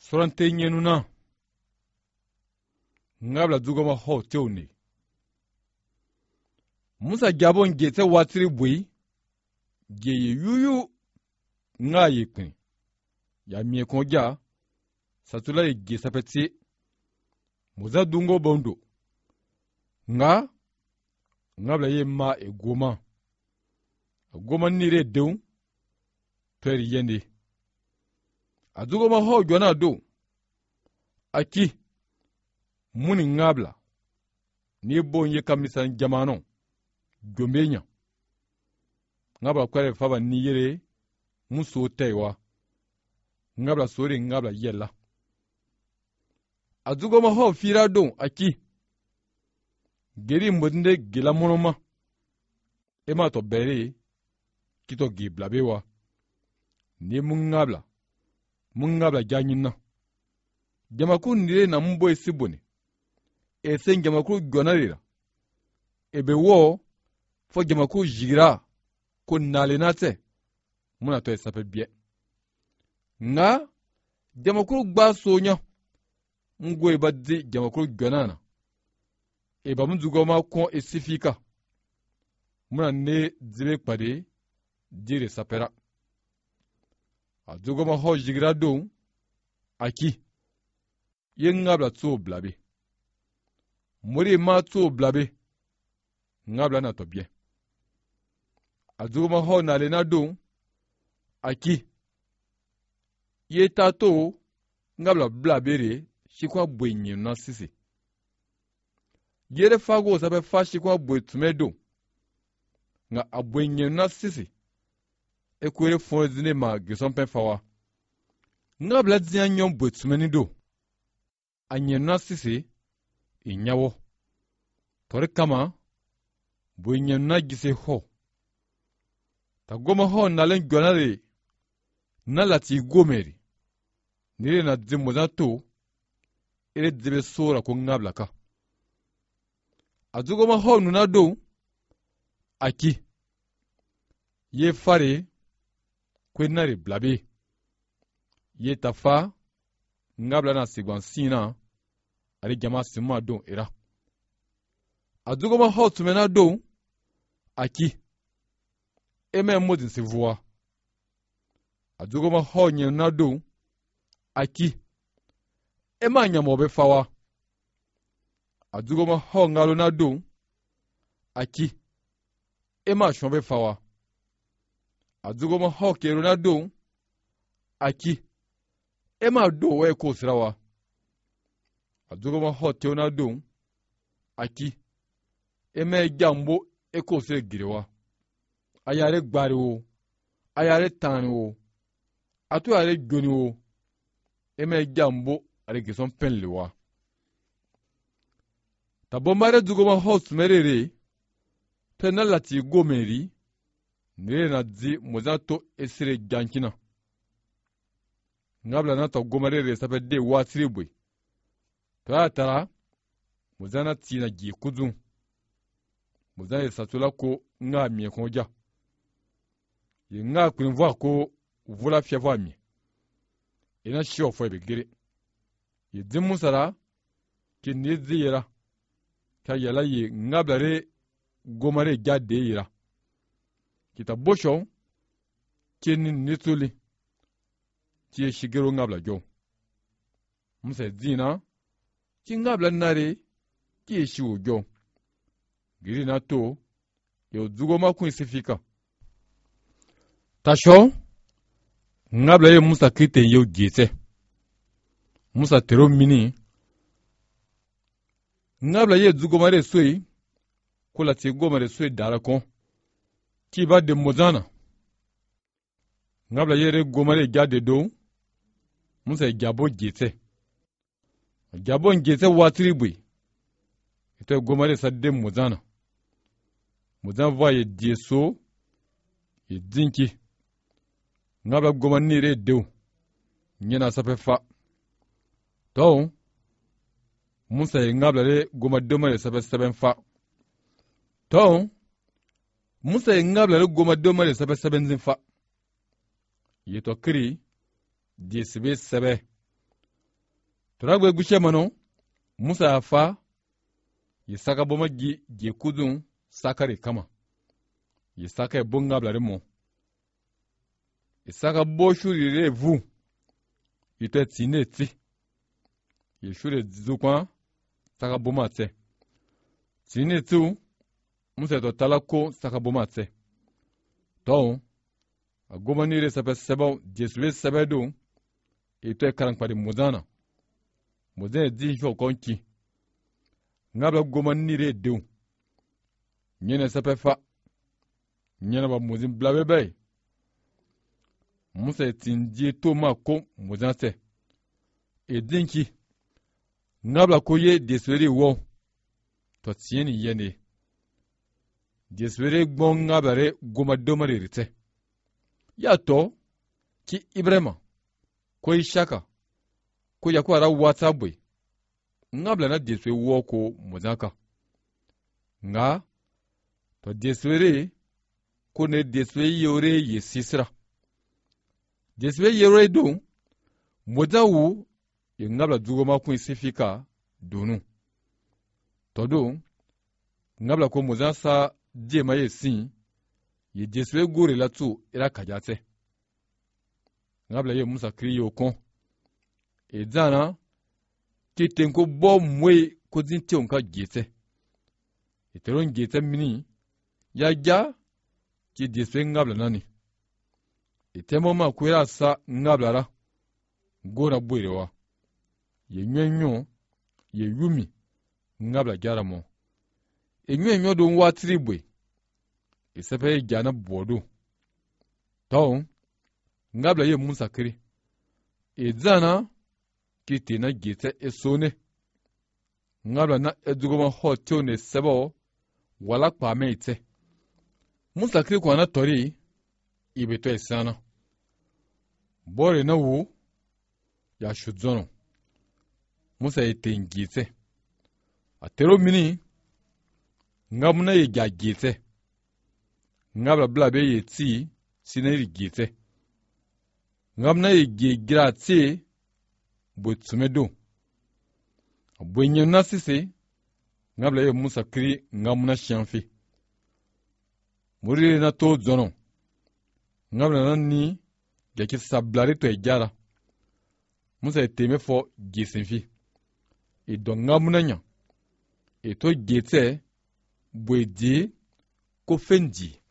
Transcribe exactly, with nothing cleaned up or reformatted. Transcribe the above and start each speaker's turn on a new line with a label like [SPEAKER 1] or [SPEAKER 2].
[SPEAKER 1] sorante nyenuna ngabla dugoma ho teuni Musa jabon gete watiri bui geye yuyu nga yekni ya mie konja satula ye gesapeti muza dungo bondo nga ngabla ye ma e goma goma nire deun peri yende adugoma ho jona do aki muni ngabla ni bonye kamisan jamano gombenya ngabla kware faba ni yere muso tewa ngabla sori ngabla yella adugoma ho fira don aki geri mbonde gila monoma ema to bere kito gibla bewa ni mungabla mungabla janyina jamaku ndire na mbo esibone esen jamaku gonarira ebe wo fo jamaku jira ko nalenate muna to esape bie nga jamaku gba sonya ngwe badzi jamaku gonana eba muzugoma ko esifika muna ne zibe pade dire sapera adugoma ho jigira do aki yengabla tso blabe muri ma tso blabe ngabla na to bien adugoma ho na le na do aki yetato ngabla blabere shikwa bwenye na sisi yere fago sabe fashi kwa bwetumedo nga abwenye na sisi ekwere fonzine ma gesompe fawa ngabla dzia nyom bwetumeni do anye na sisi inyawo tore kama bwenye na gise ho tagoma ho nalen gwanare na lati gomeri nire na dzimoza to ere dzibe sora ko ngabla ka azugoma ho nuna do aki ye fare kwenare blabe ye tafa ngabla na sigwansina ari jama sima don era azugoma ho tumena do aki eme modin se voa azugoma ho nyena do aki ema nyamobe fawa adugoma ho ngalo na do aki ema shombe fawa adugoma ho kero na do aki ema do we ko srawa adugoma ho teo na do aki ema jambo e ko se girewa ayare gbari wo ayare tani wo atu are goni wo ema jambo are gison penlewa tabombare dugoma house merere penalati gomeri nire na zi mozato esire jankina ngabla na to gomarere sape de watribwe tara mozana tina gi kudu mozana satula ko nga mi konja ye nga kunwa ko vula fiava mi ina shio fo be gere ye dimusara ki nizira ka yala ye ngablare gomare jade yira kita bosho kini nituli tie shigero ngabla jo mse zina ki ngabla nare ki shiwo jo giri na to yo zugoma kun sifika tasho ngabla ye musa kite yo gite musa tero mini ngabla ye zugomare soi kula ti gomare soi darakon ki ba de mozana ngabla ye re gomare jade do musa jabo gite jabo ngite watribui ite gomare sa de mozana mozana va ye dieso ye dinki ngabla gomani re do nyena sape fa to musa ye ngabla re goma domare sape saben fa to musa ye ngabla re goma domare sape saben zin fa ye to kri di sebe sebe Toragwe gushe mano Musa ya fa ya saka boma gi ge kudun sakare kama ya saka bonga blare mo ya saka bo shuri re vu ite tine ti ya shuri zukwa saka boma te tine tu Musa to talako saka boma te to agoma ni re sape seba jeswe sebedo ite karang padi mudana mudana di sho konki ngabla goma ni re dew nyene sape fa nyene ba muzin blabe bay Musa tinji to ma ko mudana te edinki ngabla koye deswere wo to tieni yene deswere gbon ngabare goma domare rite ya to ki Ibrahima ko Ishaka ko yakwara wata boy ngabla na deswe wo ko muzaka nga to deswere ko ne deswe yore ye sisra deswe yore do muzawu ye ngabla dugoma ko sifika donu to do ngabla ko muzasa je maye sin ye deswe gore la tu ira kajate ngabla ye Musa kriyo kon e dana ki tenko bo mwe ko zinti onka gete e teron gete mini ya ja ki deswe ngabla nani e temo ma kwera sa ngabla ra gora bwerewa ye nyenyo ye yumi ngabla jara mo e nyenyo do nwa tribwe e sepe jana bodo to ngabla ye Musa kri e dana ki tena gete esone ngabla na edugoma hotel ne sebo wala kwa meite Musa kri kwa na tori ibeto esana bore na wu ya shuzono Musa etengite atero mini ngamuna ye gagite ngabla blabe ye ti sineri gite ngamna ye ge grati botsumedo bwenye nasise ngabla ye Musa kri ngamuna shanfi muri na to zono ngabla nani gaki sablare to ejara Musa eteme fo gesenfi e don ngamuna nya e to gete bwedi ko fendi